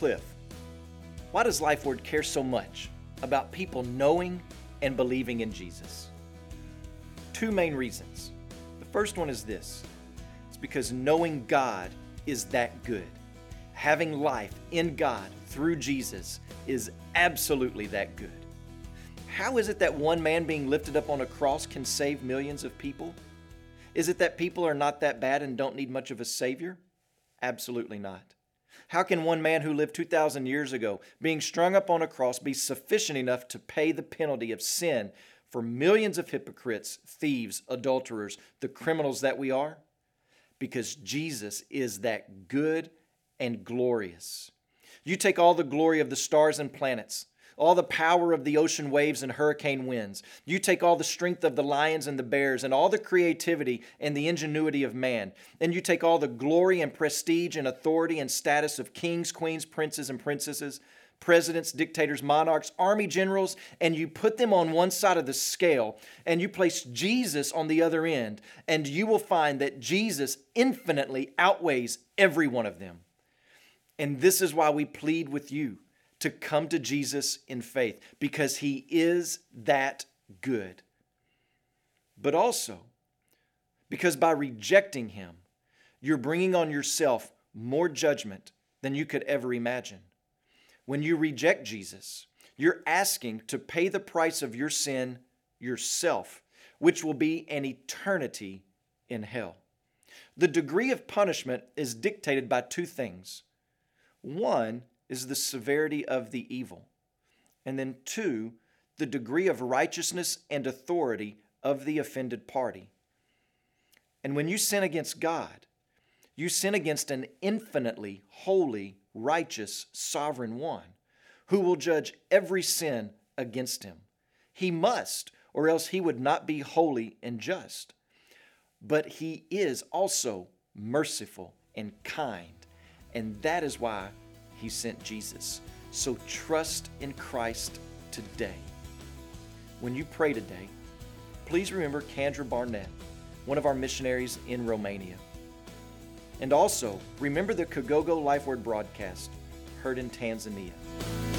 Cliff. Why does LifeWord care so much about people knowing and believing in Jesus? Two main reasons. The first one is this. It's because knowing God is that good. Having life in God through Jesus is absolutely that good. How is it that one man being lifted up on a cross can save millions of people? Is it that people are not that bad and don't need much of a Savior? Absolutely not. How can one man who lived 2,000 years ago, being strung up on a cross, be sufficient enough to pay the penalty of sin for millions of hypocrites, thieves, adulterers, the criminals that we are? Because Jesus is that good and glorious. You take all the glory of the stars and planets, all the power of the ocean waves and hurricane winds. You take all the strength of the lions and the bears and all the creativity and the ingenuity of man. And you take all the glory and prestige and authority and status of kings, queens, princes and princesses, presidents, dictators, monarchs, army generals, and you put them on one side of the scale and you place Jesus on the other end, and you will find that Jesus infinitely outweighs every one of them. And this is why we plead with you to come to Jesus in faith, because He is that good. But also, because by rejecting Him, you're bringing on yourself more judgment than you could ever imagine. When you reject Jesus, you're asking to pay the price of your sin yourself, which will be an eternity in hell. The degree of punishment is dictated by two things. One is the severity of the evil. And then two, the degree of righteousness and authority of the offended party. And when you sin against God, you sin against an infinitely holy, righteous, sovereign one who will judge every sin against him. He must, or else He would not be holy and just. But He is also merciful and kind. And that is why He sent Jesus. So trust in Christ today. When you pray today, please remember Kendra Barnett, one of our missionaries in Romania. And also, remember the Kigogo LifeWord broadcast heard in Tanzania.